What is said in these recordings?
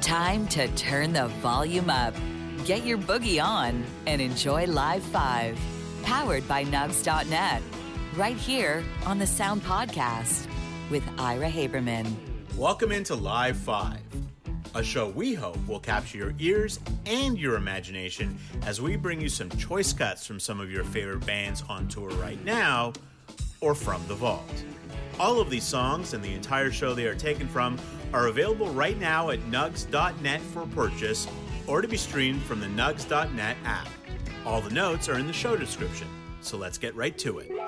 time to turn the volume up, get your boogie on, and enjoy Live 5, powered by Nugs.net, right here on the Sound Podcast with Ira Haberman. Welcome into Live 5, a show we hope will capture your ears and your imagination as we bring you some choice cuts from some of your favorite bands on tour right now or from the vault. All of these songs and the entire show they are taken from are available right now at Nugs.net for purchase or to be streamed from the Nugs.net app. All the notes are in the show description, so let's get right to it.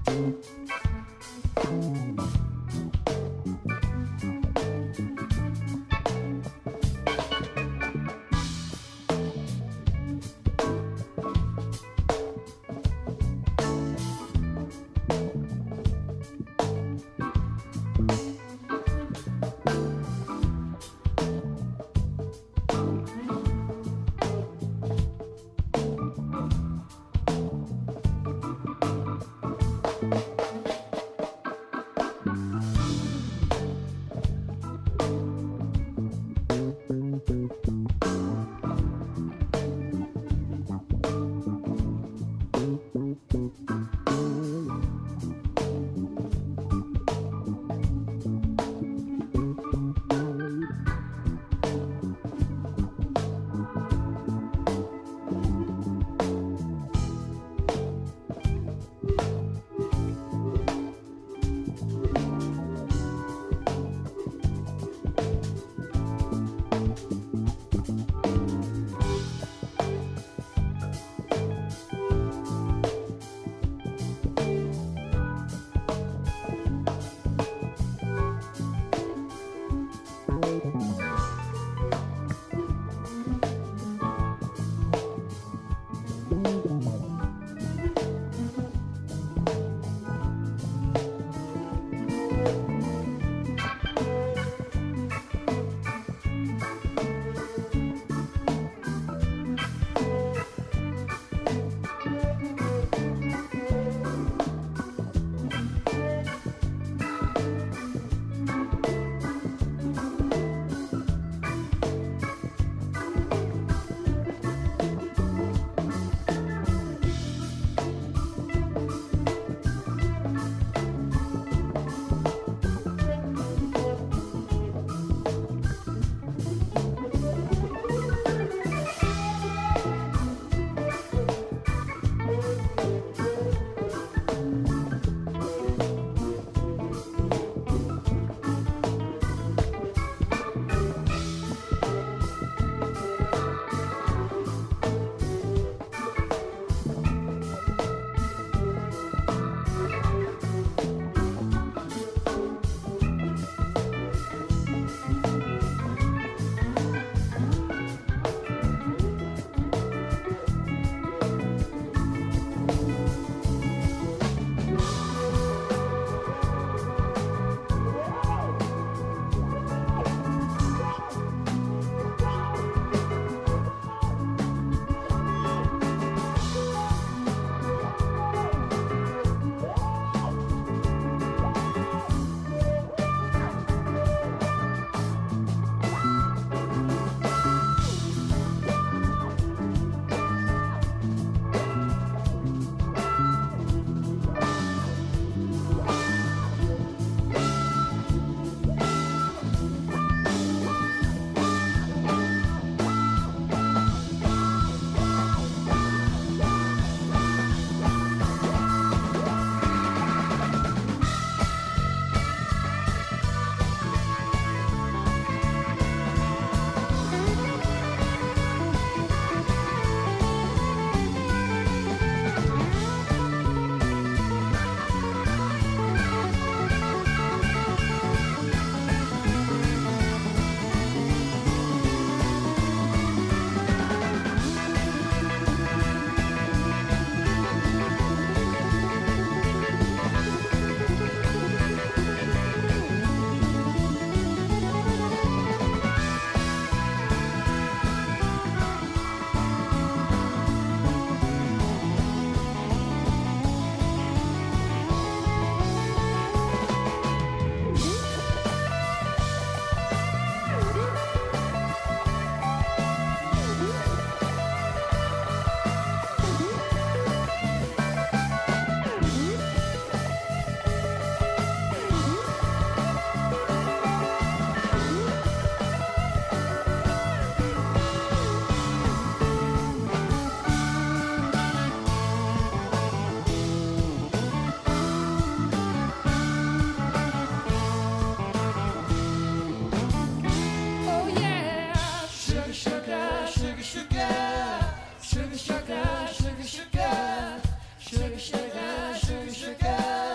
sugar, sugar, sugar, sugar, sugar, sugar, sugar.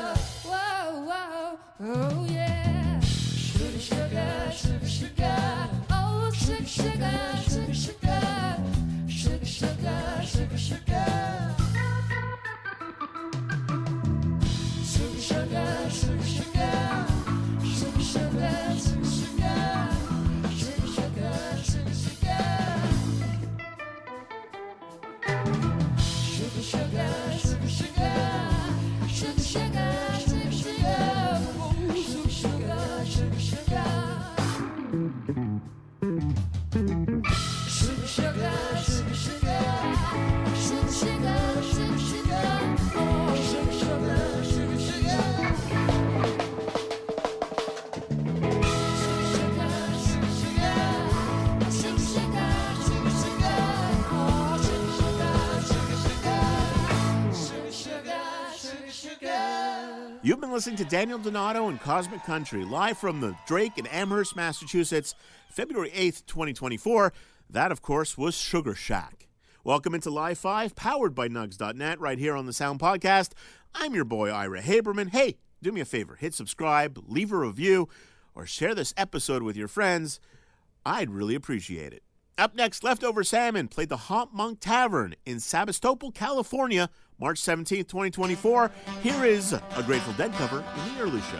You've been listening to Daniel Donato and Cosmic Country, live from the Drake in Amherst, Massachusetts, February 8th, 2024. That, of course, was Sugar Shack. Welcome into Live 5, powered by Nugs.net, right here on the Sound Podcast. I'm your boy, Ira Haberman. Hey, do me a favor. Hit subscribe, leave a review, or share this episode with your friends. I'd really appreciate it. Up next, Leftover Salmon played the Hop Monk Tavern in Sebastopol, California, March 17th, 2024. Here is a Grateful Dead cover in the early show.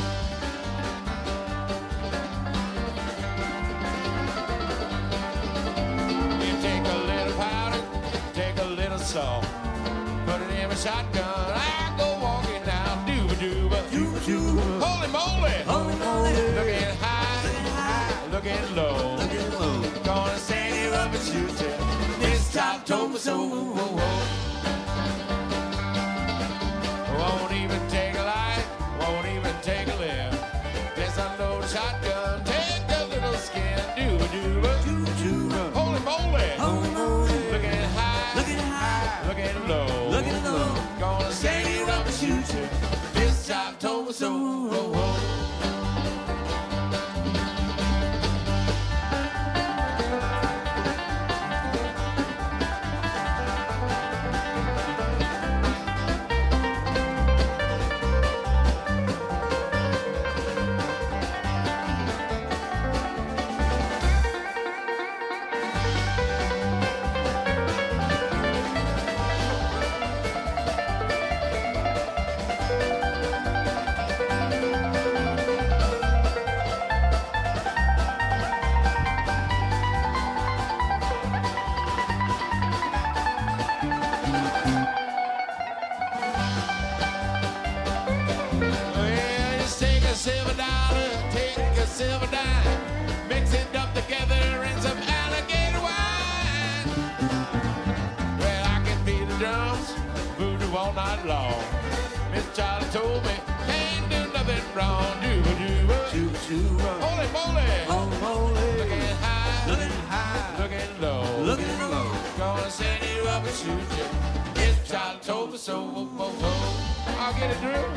Salt, put it in my shotgun, I go walking down, dooba, dooba, holy moly, looking high, looking low, gonna stand here up and shoot you, this top told me so, won't even take a light, won't even take a lift, just unload a shotgun, take a little skin, dooba, holy moly, looking high, looking low, gonna stand here up and shoot you, this top told me so, I'll get it, Drew.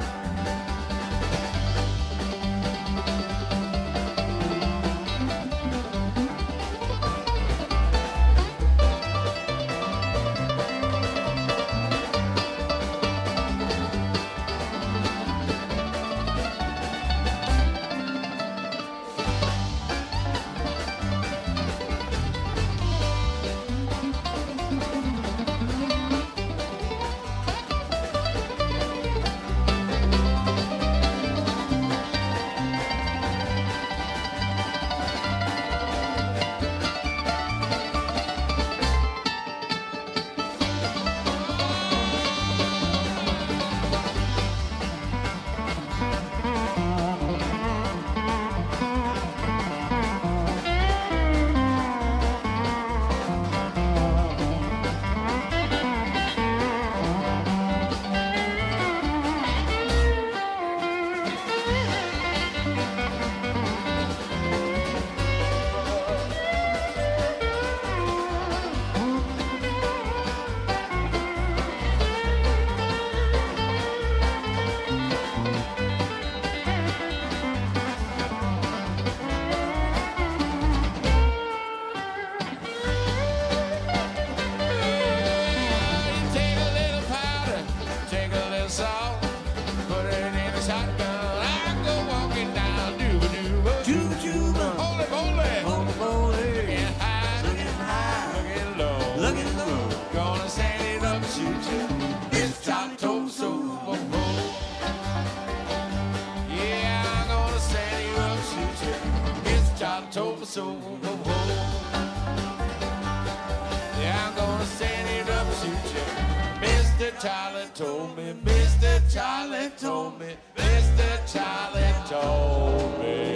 Charlie told me, Mr. Charlie told me, Mr. Charlie told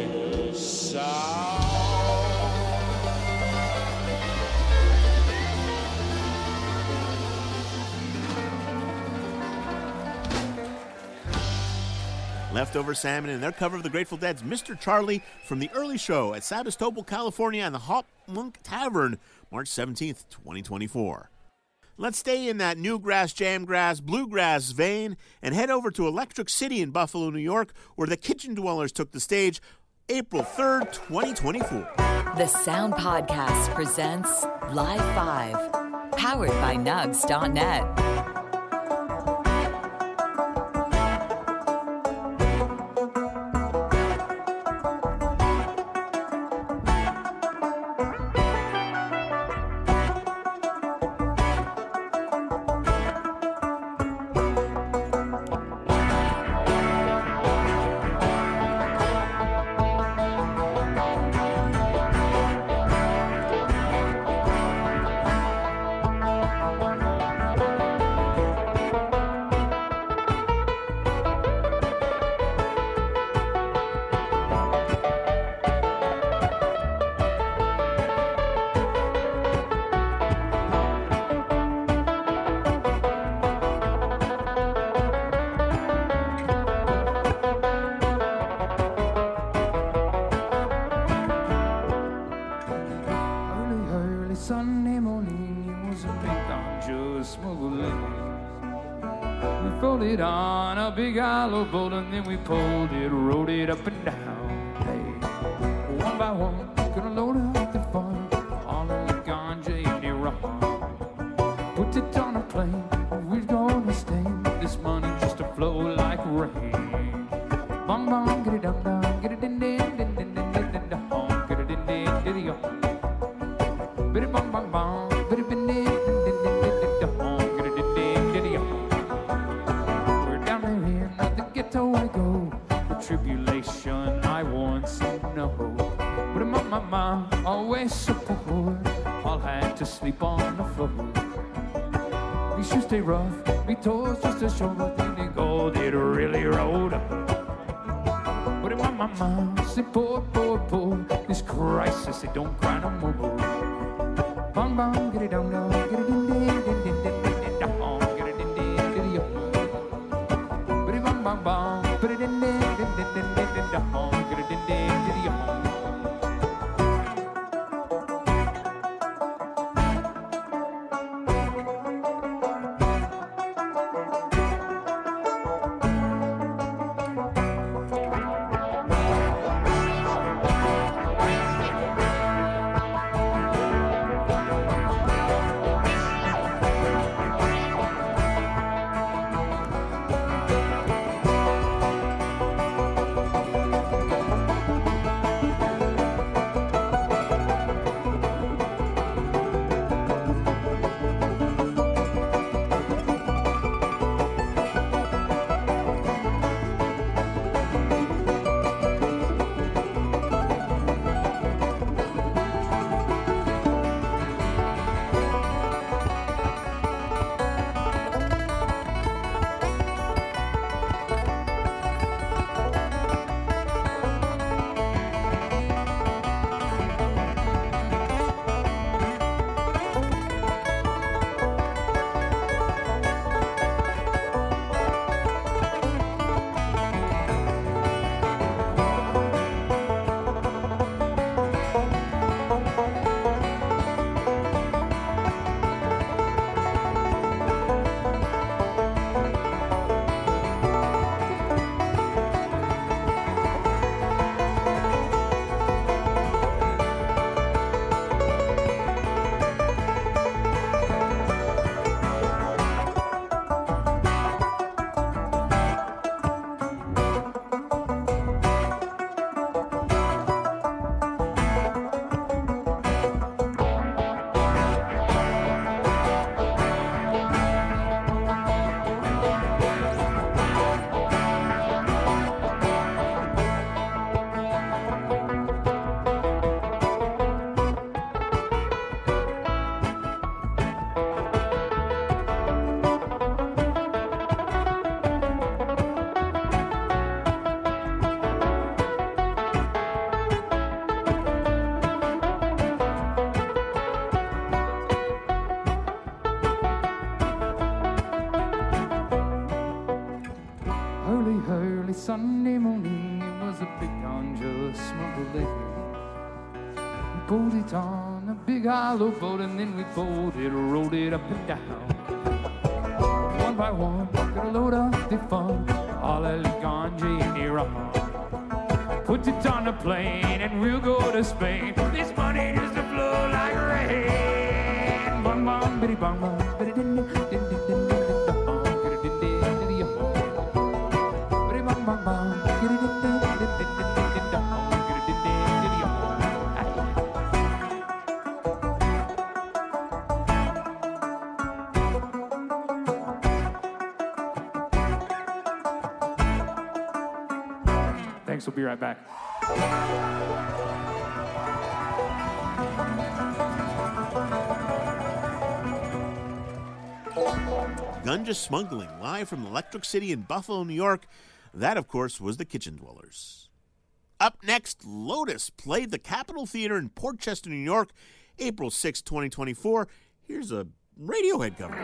me so. Leftover Salmon and their cover of the Grateful Dead's Mr. Charlie from the early show at Sebastopol, California, and the Hop Monk Tavern, March 17th, 2024. Let's stay in that newgrass, jamgrass, bluegrass vein and head over to Electric City in Buffalo, New York, where the Kitchen Dwellers took the stage April 3rd, 2024. The Sound Podcast presents Live 5, powered by Nugs.net. Sunday morning, it was a big ganja smuggling. We folded on a big hollow bolt and then we pulled it, rode it up and down. Hey, one by one, gonna load up the farm, all of the ganja in the rum. Put it on a plane, we're gonna stay. This money just to flow like rain. Bong bong, get it dum dum, get it din din din din din din din dum, get it din din din din. Bitty bong bong bong, bitty bin din din din din din dum, get it din din din din. We're down there in the ghetto I go, the tribulation I once know. But my always so poor, all had to sleep on the floor. We should stay rough, we toes just to show the thing they gold, it really rolled up. But my mama said, poor, poor, poor, this crisis, it don't cry no more. Bong bong, get it down, down, get it din din din din din din down, get it din din din din. But it bong bong bong, put it in din din din din din down, get it din din din din. Early Sunday morning, it was a big ganja smuggling. We pulled it on a a big hollow boat, and then we pulled it, rolled it up and down. One by one, gonna load up the fun, all El Ganja and Iran. Put it on a plane, and we'll go to Spain. This money is to flow like rain. Bum bum, bitty bum bum, bitty din din din din din din din bum, bitty din din din din bum, bitty bum bum bum, bitty din din din din din din din bum, bitty din din din din bum. Thanks, we'll be right back. Ganja smuggling live from Electric City in Buffalo, New York. That, of course, was the Kitchen Dwellers. Up next, Lotus played the Capitol Theater in Port Chester, New York, April 6, 2024. Here's a Radiohead cover.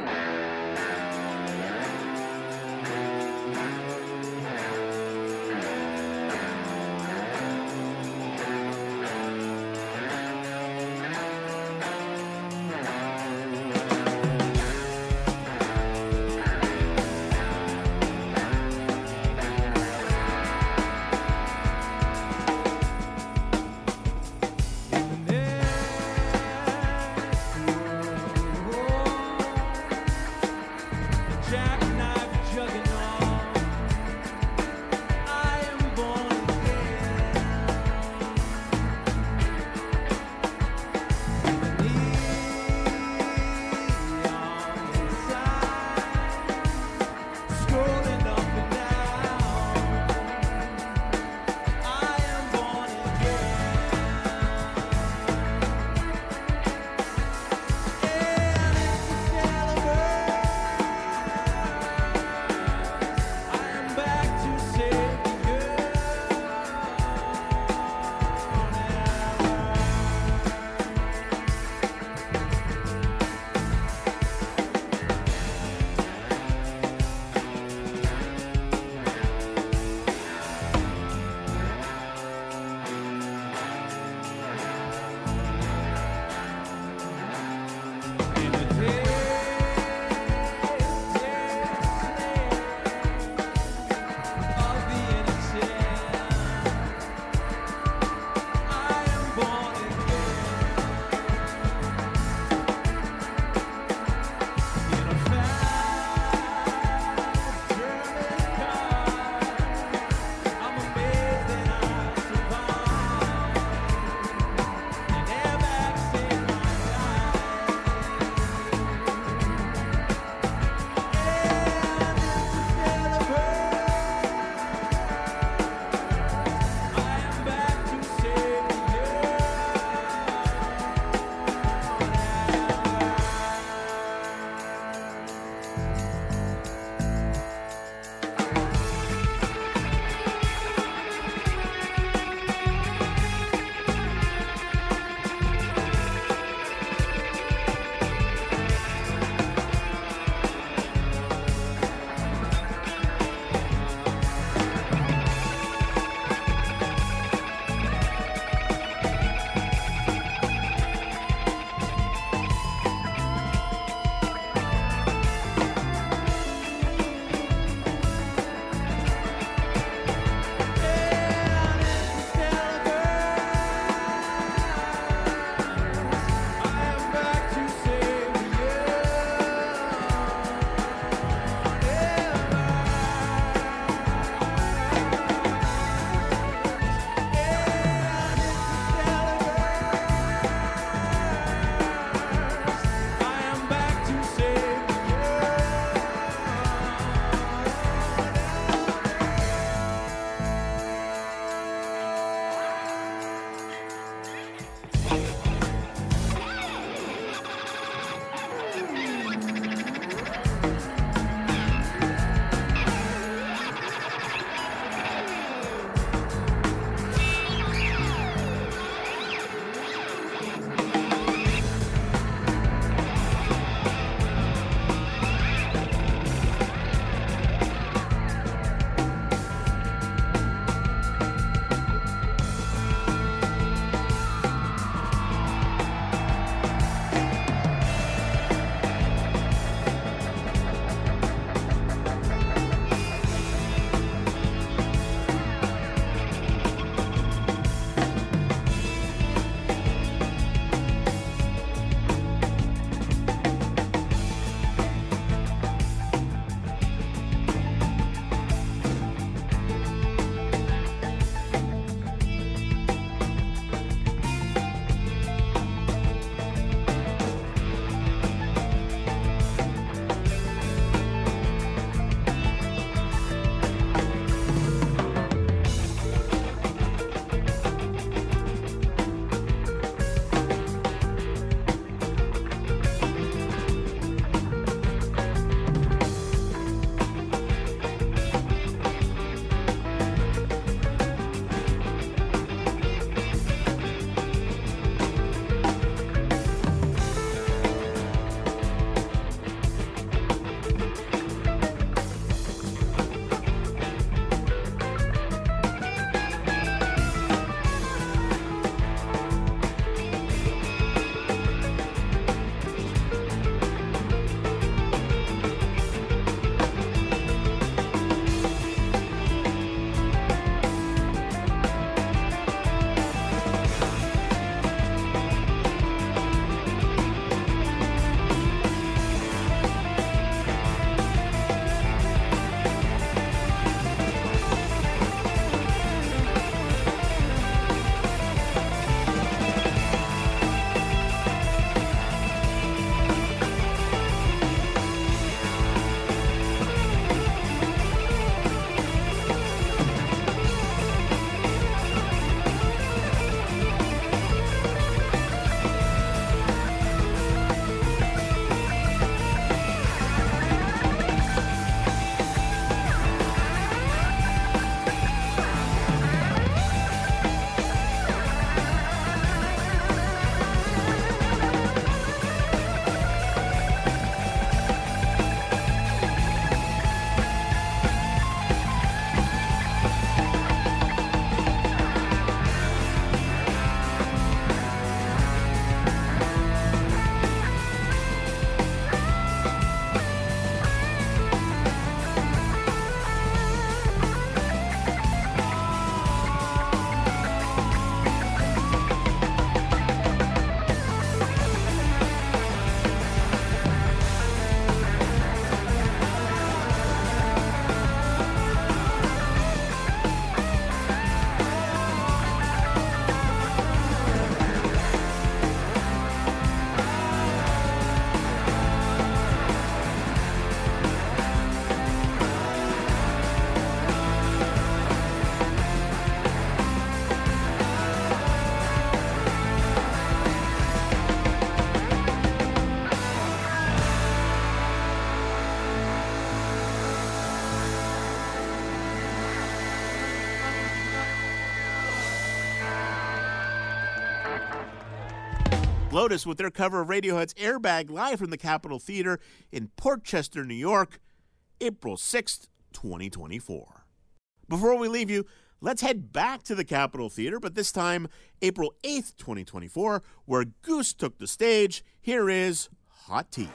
Lotus with their cover of Radiohead's Airbag live from the Capitol Theater in Port Chester, New York, April 6th, 2024. Before we leave you, let's head back to the Capitol Theater, but this time April 8th, 2024, where Goose took the stage. Here is Hot Tea.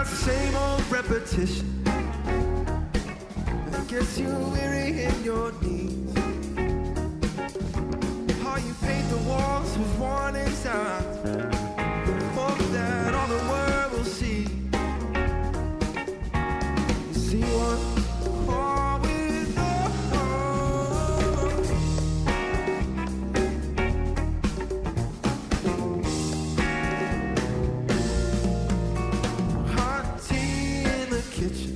the same old repetition. I guess you're weary in your knees. How you paint the walls with warning signs, hope that all the world will see. You see what all we know. Hot tea in the kitchen,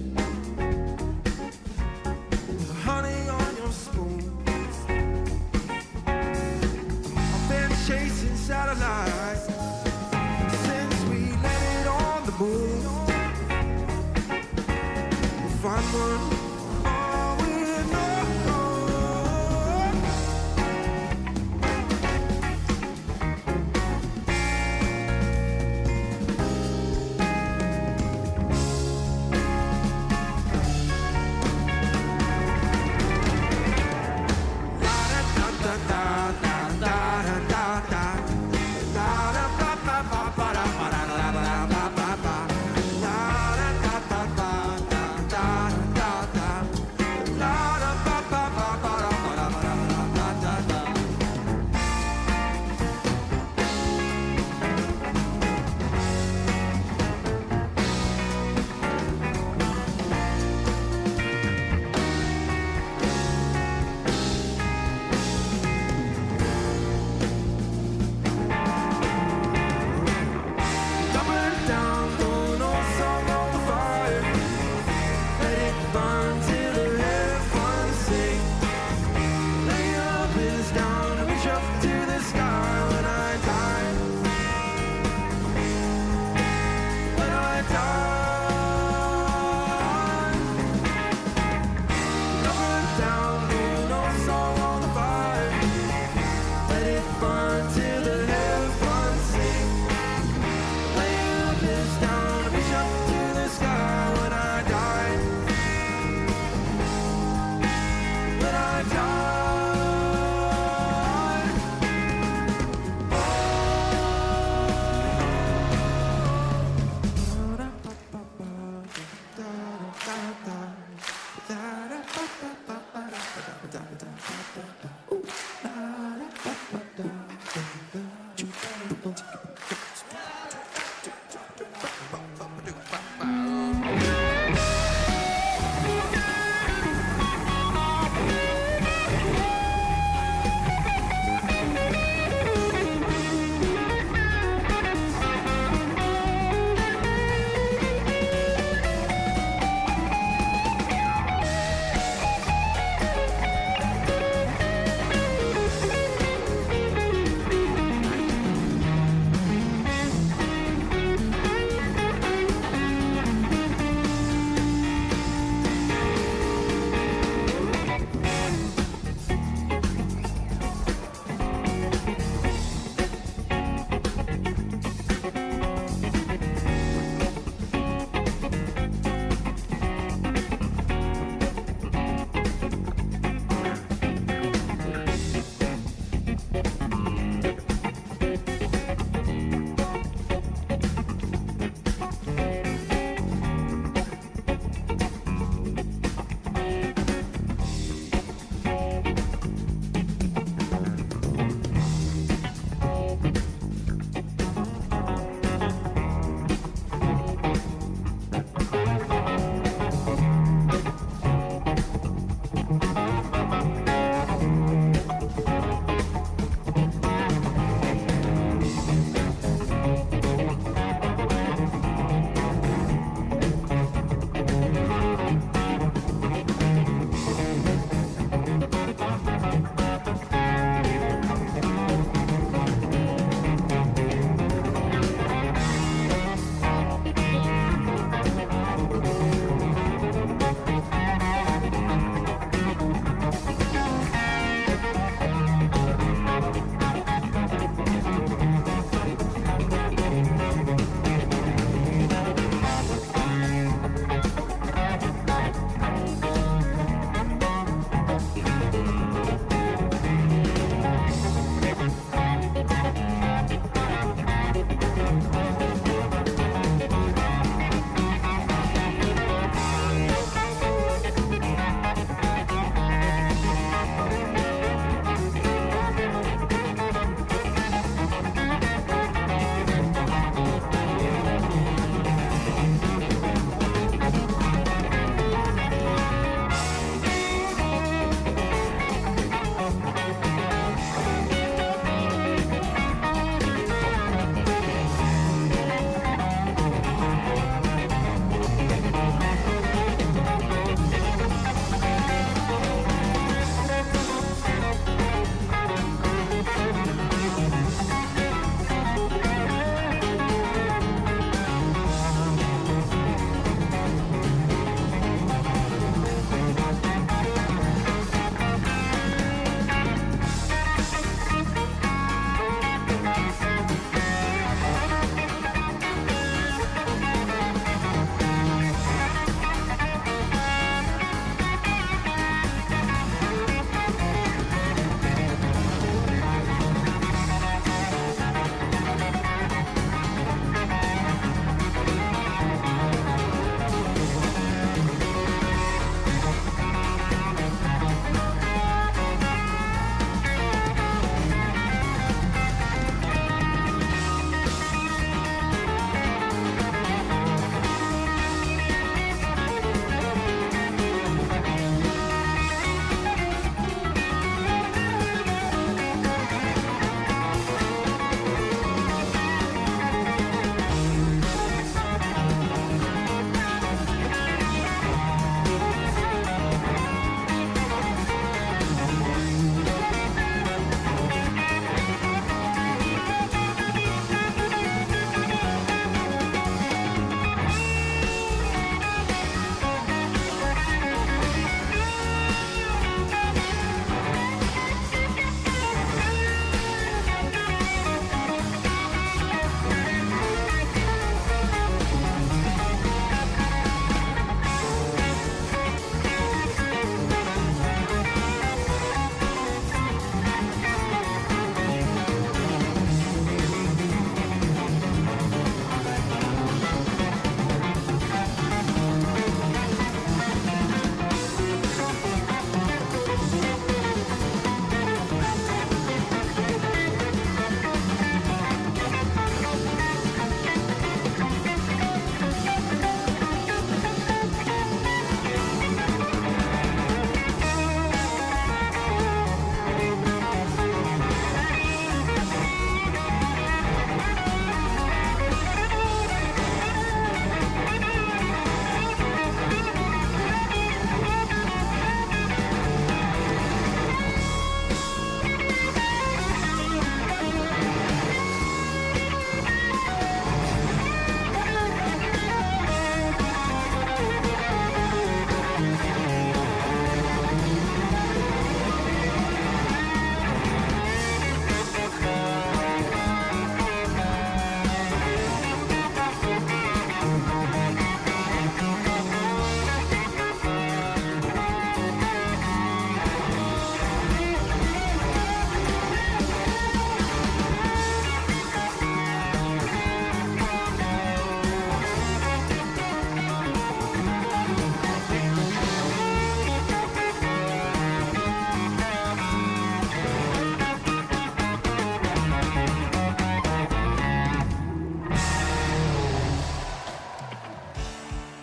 honey on your spoon. I've been chasing satellites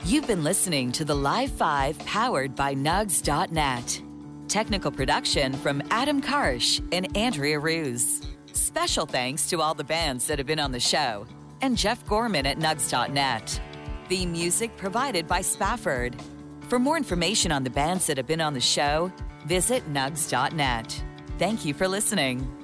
You've been listening to the Live 5 powered by Nugs.net. Technical production from Adam Karsh and Andrea Ruse. Special thanks to all the bands that have been on the show and Jeff Gorman at Nugs.net. Theme music provided by Spafford. For more information on the bands that have been on the show, visit Nugs.net. Thank you for listening.